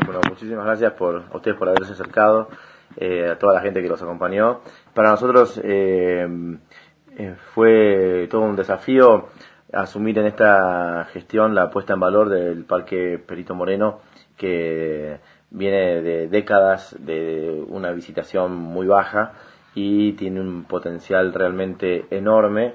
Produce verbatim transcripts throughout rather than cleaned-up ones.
Bueno, muchísimas gracias por a ustedes por haberse acercado, eh, a toda la gente que los acompañó. Para nosotros eh, eh, fue todo un desafío asumir en esta gestión la puesta en valor del Parque Perito Moreno, que viene de décadas de una visitación muy baja y tiene un potencial realmente enorme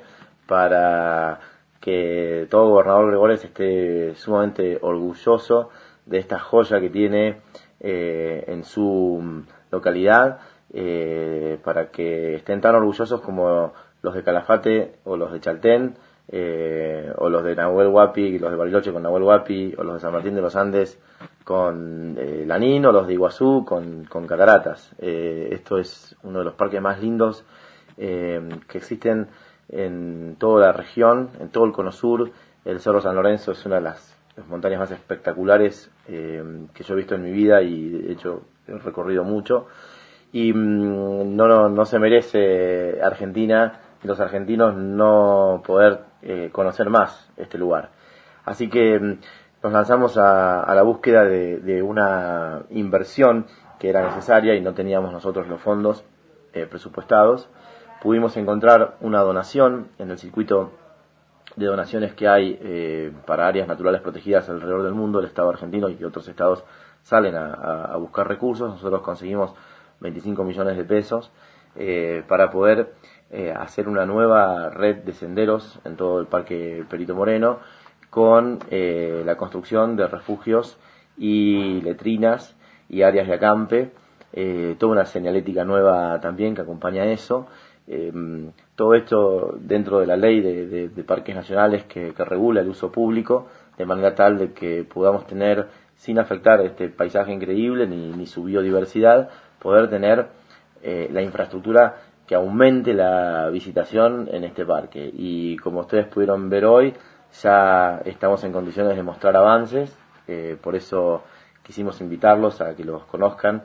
para que todo gobernador Gregores esté sumamente orgulloso de esta joya que tiene eh, en su localidad, eh, para que estén tan orgullosos como los de Calafate o los de Chaltén, eh, o los de Nahuel Huapi, los de Bariloche con Nahuel Huapi, o los de San Martín de los Andes con eh, Lanín, o los de Iguazú con, con Cataratas. Eh, esto es uno de los parques más lindos eh, que existen en toda la región, en todo el Cono Sur. El Cerro San Lorenzo es una de las, las montañas más espectaculares eh, que yo he visto en mi vida, y de hecho he recorrido mucho, y mmm, no, no, no se merece Argentina y los argentinos no poder eh, conocer más este lugar. Así que mmm, nos lanzamos a, a la búsqueda de, de una inversión que era necesaria y no teníamos nosotros los fondos eh, presupuestados. Pudimos encontrar una donación en el circuito de donaciones que hay eh, para áreas naturales protegidas alrededor del mundo. El Estado argentino y otros estados salen a, a, a buscar recursos. Nosotros conseguimos veinticinco millones de pesos eh, para poder eh, hacer una nueva red de senderos en todo el Parque Perito Moreno, con eh, la construcción de refugios y letrinas y áreas de acampe, eh, toda una señalética nueva también que acompaña a eso. Eh, todo esto dentro de la ley de, de, de parques nacionales que, que regula el uso público, de manera tal de que podamos tener, sin afectar este paisaje increíble ni, ni su biodiversidad, poder tener eh, la infraestructura que aumente la visitación en este parque. Y como ustedes pudieron ver hoy, ya estamos en condiciones de mostrar avances, eh, por eso quisimos invitarlos a que los conozcan,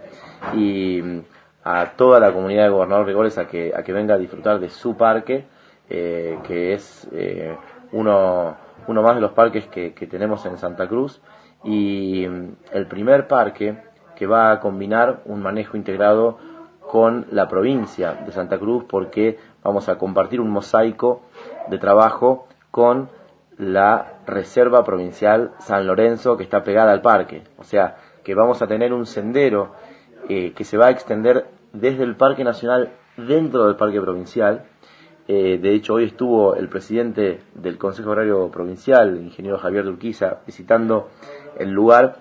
y a toda la comunidad de Gobernador Gregores a que, a que venga a disfrutar de su parque, eh, que es eh, uno, uno más de los parques que, que tenemos en Santa Cruz, y el primer parque que va a combinar un manejo integrado con la provincia de Santa Cruz, porque vamos a compartir un mosaico de trabajo con la Reserva Provincial San Lorenzo, que está pegada al parque. O sea, que vamos a tener un sendero eh, que se va a extender desde el Parque Nacional dentro del Parque Provincial. Eh, de hecho, hoy estuvo el presidente del Consejo Agrario Provincial, el ingeniero Javier de Urquiza, visitando el lugar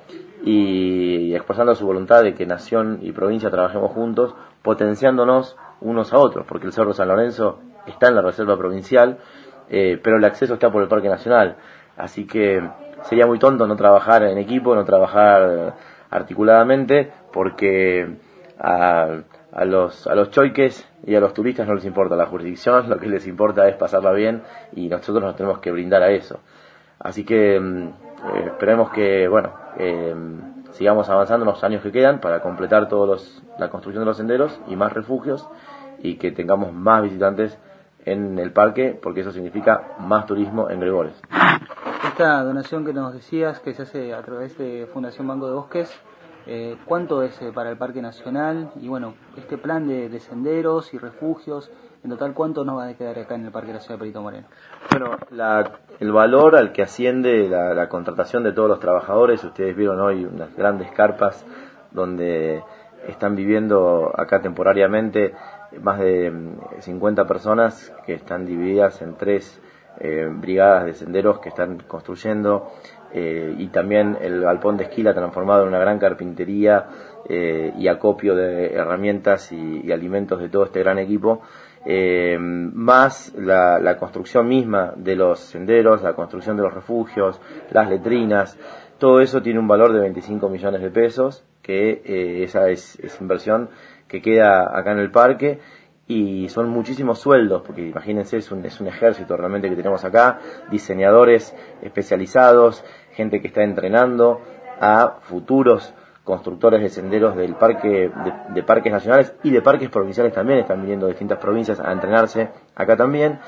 y expresando su voluntad de que Nación y provincia trabajemos juntos, potenciándonos unos a otros, porque el Cerro San Lorenzo está en la Reserva Provincial, eh, pero el acceso está por el Parque Nacional. Así que sería muy tonto no trabajar en equipo, no trabajar articuladamente, porque a, a los a los choiques y a los turistas no les importa la jurisdicción, lo que les importa es pasarla bien, y nosotros nos tenemos que brindar a eso. Así que eh, esperemos que, bueno, eh, sigamos avanzando en los años que quedan para completar todos los, la construcción de los senderos y más refugios, y que tengamos más visitantes en el parque, porque eso significa más turismo en Gregores. Esta donación que nos decías, que se hace a través de Fundación Banco de Bosques, eh, ¿cuánto es eh, para el Parque Nacional? Y bueno, este plan de, de senderos y refugios, en total, ¿cuánto nos va a quedar acá en el Parque Nacional Perito Moreno? Bueno, la, el valor al que asciende la, la contratación de todos los trabajadores, ustedes vieron hoy unas grandes carpas donde están viviendo acá temporariamente más de cincuenta personas, que están divididas en tres eh, brigadas de senderos que están construyendo, eh, y también el galpón de Esquila transformado en una gran carpintería eh, y acopio de herramientas y, y alimentos de todo este gran equipo, eh, más la, la construcción misma de los senderos, la construcción de los refugios, las letrinas. Todo eso tiene un valor de veinticinco millones de pesos, que eh, esa es, es inversión que queda acá en el parque, y son muchísimos sueldos, porque imagínense, es un, es un ejército realmente que tenemos acá, diseñadores especializados, gente que está entrenando a futuros constructores de senderos del parque, de, de parques nacionales y de parques provinciales también, están viniendo de distintas provincias a entrenarse acá también,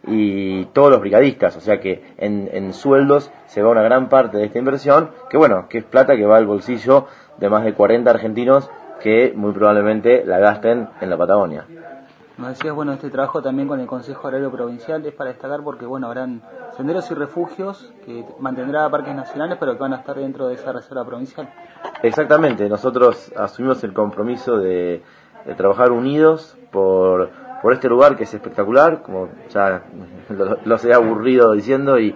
y todos los brigadistas, o sea que en, en sueldos se va una gran parte de esta inversión, que bueno, que es plata que va al bolsillo de más de cuarenta argentinos que muy probablemente la gasten en la Patagonia. Nos decías, bueno, este trabajo también con el Consejo Agrario Provincial es para destacar porque, bueno, habrán senderos y refugios que mantendrá parques nacionales, pero que van a estar dentro de esa reserva provincial. Exactamente, nosotros asumimos el compromiso de, de trabajar unidos por, por este lugar que es espectacular, como ya lo, lo he aburrido diciendo, y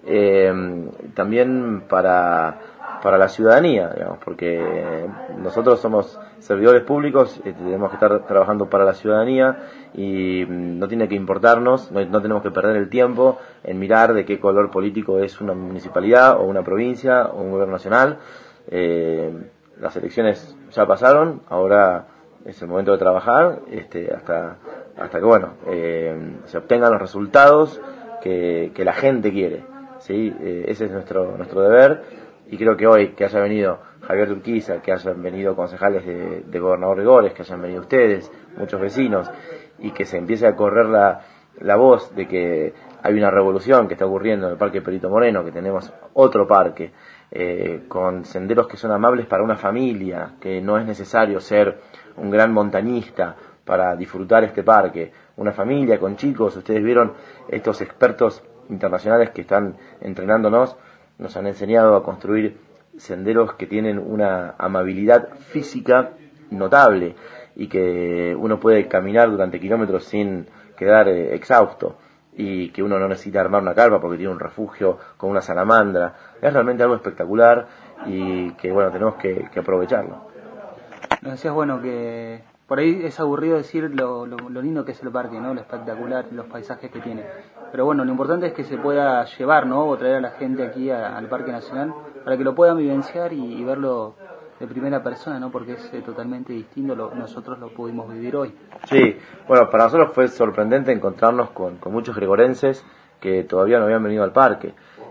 eh, también para... para la ciudadanía, digamos, porque nosotros somos servidores públicos, eh, tenemos que estar trabajando para la ciudadanía y no tiene que importarnos, no, no tenemos que perder el tiempo en mirar de qué color político es una municipalidad o una provincia o un gobierno nacional. Eh, las elecciones ya pasaron, ahora es el momento de trabajar este, hasta, hasta que bueno eh, se obtengan los resultados que, que la gente quiere, ¿sí? Eh, ese es nuestro, nuestro deber. Y creo que hoy que haya venido Javier Urquiza, que hayan venido concejales de, de Gobernador Gregores, que hayan venido ustedes, muchos vecinos, y que se empiece a correr la, la voz de que hay una revolución que está ocurriendo en el Parque Perito Moreno, que tenemos otro parque, eh, con senderos que son amables para una familia, que no es necesario ser un gran montañista para disfrutar este parque. Una familia con chicos, ustedes vieron estos expertos internacionales que están entrenándonos, nos han enseñado a construir senderos que tienen una amabilidad física notable y que uno puede caminar durante kilómetros sin quedar eh, exhausto, y que uno no necesita armar una carpa porque tiene un refugio con una salamandra. Es realmente algo espectacular y que bueno, tenemos que, que aprovecharlo. Nos decías, bueno, que por ahí es aburrido decir lo, lo, lo lindo que es el parque, ¿no? Lo espectacular, los paisajes que tiene. Pero bueno, lo importante es que se pueda llevar, ¿no? O traer a la gente aquí a, al Parque Nacional para que lo puedan vivenciar y, y verlo de primera persona, ¿no? Porque es eh, totalmente distinto, lo, nosotros lo pudimos vivir hoy. Sí, bueno, para nosotros fue sorprendente encontrarnos con, con muchos gregorenses que todavía no habían venido al parque.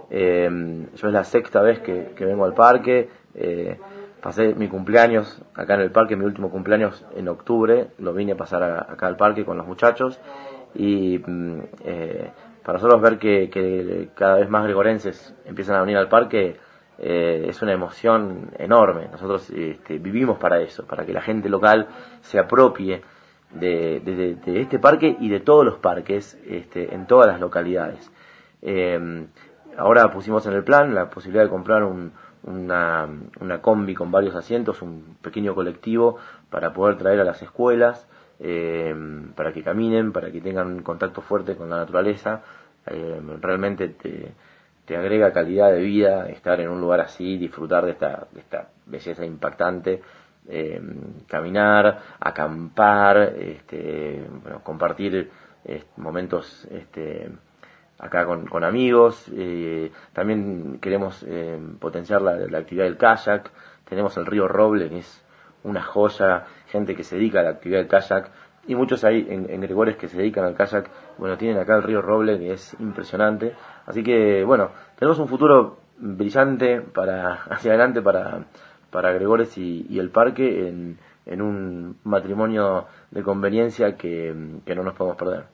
Eh, yo es la sexta vez que, que vengo al parque. Eh, Pasé mi cumpleaños acá en el parque, mi último cumpleaños en octubre, lo vine a pasar a, acá al parque con los muchachos, y eh, para nosotros ver que, que cada vez más gregorenses empiezan a venir al parque eh, es una emoción enorme. Nosotros este, vivimos para eso, para que la gente local se apropie de, de, de este parque y de todos los parques este, en todas las localidades. Eh, ahora pusimos en el plan la posibilidad de comprar un Una, una combi con varios asientos, un pequeño colectivo para poder traer a las escuelas, eh, para que caminen, para que tengan un contacto fuerte con la naturaleza. Eh, realmente te, te agrega calidad de vida estar en un lugar así, disfrutar de esta, de esta belleza impactante, eh, caminar, acampar, este, bueno, compartir eh, momentos este, acá con, con amigos. Eh, también queremos eh, potenciar la, la actividad del kayak. Tenemos el río Roble, que es una joya, gente que se dedica a la actividad del kayak, y muchos ahí en, en Gregores que se dedican al kayak, bueno, tienen acá el río Roble, que es impresionante. Así que, bueno, tenemos un futuro brillante para hacia adelante para, para Gregores y, y el parque en, en un matrimonio de conveniencia que, que no nos podemos perder.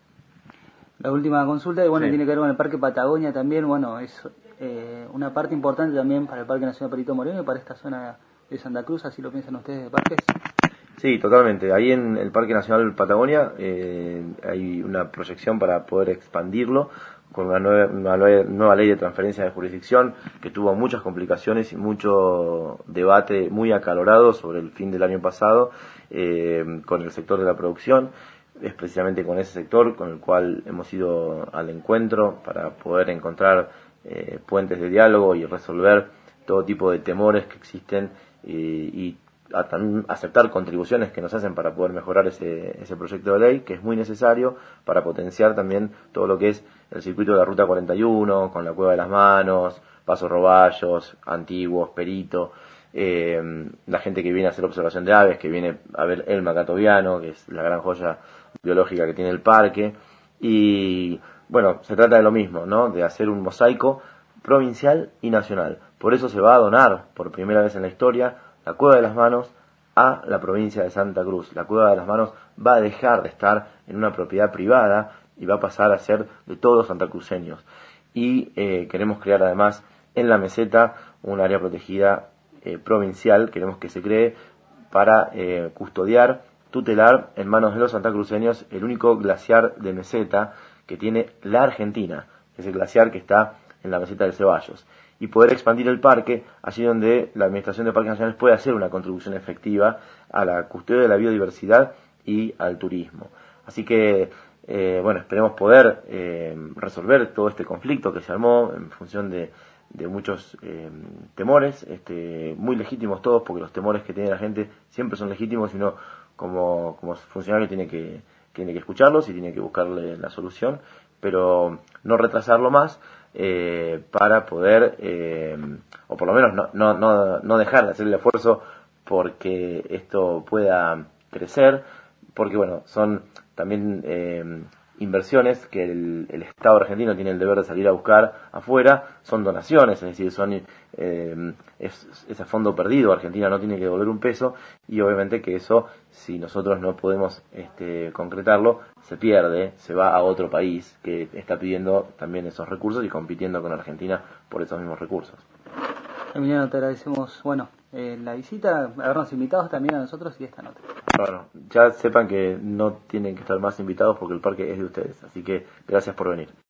La última consulta, y bueno, Sí. tiene que ver con el Parque Patagonia también. Bueno, es eh, una parte importante también para el Parque Nacional Perito Moreno y para esta zona de Santa Cruz, ¿así lo piensan ustedes de parques? Sí, totalmente. Ahí en el Parque Nacional Patagonia eh, hay una proyección para poder expandirlo con una nueva, una nueva ley de transferencia de jurisdicción que tuvo muchas complicaciones y mucho debate muy acalorado sobre el fin del año pasado eh, con el sector de la producción. Es precisamente con ese sector con el cual hemos ido al encuentro para poder encontrar eh, puentes de diálogo y resolver todo tipo de temores que existen eh, y a también aceptar contribuciones que nos hacen para poder mejorar ese, ese proyecto de ley, que es muy necesario para potenciar también todo lo que es el circuito de la Ruta cuarenta y uno, con la Cueva de las Manos, Pasos Roballos, Antiguos, Perito, eh, la gente que viene a hacer observación de aves, que viene a ver el macatoviano, que es la gran joya biológica que tiene el parque. Y bueno, se trata de lo mismo, ¿no? De hacer un mosaico provincial y nacional. Por eso se va a donar por primera vez en la historia la Cueva de las Manos a la provincia de Santa Cruz. La Cueva de las Manos va a dejar de estar en una propiedad privada y va a pasar a ser de todos los santacruceños. Y eh, queremos crear además en la meseta un área protegida eh, provincial, queremos que se cree para eh, custodiar, tutelar en manos de los santacruceños el único glaciar de meseta que tiene la Argentina, que es el glaciar que está en la meseta de Ceballos, y poder expandir el parque allí donde la Administración de Parques Nacionales puede hacer una contribución efectiva a la custodia de la biodiversidad y al turismo. Así que, eh, bueno, esperemos poder eh, resolver todo este conflicto que se armó en función de, de muchos eh, temores, este, muy legítimos todos, porque los temores que tiene la gente siempre son legítimos, y uno como, como funcionario tiene que, tiene que escucharlos y tiene que buscarle la solución, pero no retrasarlo más, eh, para poder, eh, o por lo menos no, no, no, no dejar de hacer el esfuerzo porque esto pueda crecer, porque bueno, son también eh, inversiones que el, el Estado argentino tiene el deber de salir a buscar afuera, son donaciones, es decir, son eh, es, es a fondo perdido, Argentina no tiene que devolver un peso, y obviamente que eso, si nosotros no podemos este, concretarlo, se pierde, se va a otro país que está pidiendo también esos recursos y compitiendo con Argentina por esos mismos recursos. Emiliano, te agradecemos, bueno, eh, la visita, habernos invitado también a nosotros y esta nota. Bueno, ya sepan que no tienen que estar más invitados porque el parque es de ustedes, así que gracias por venir.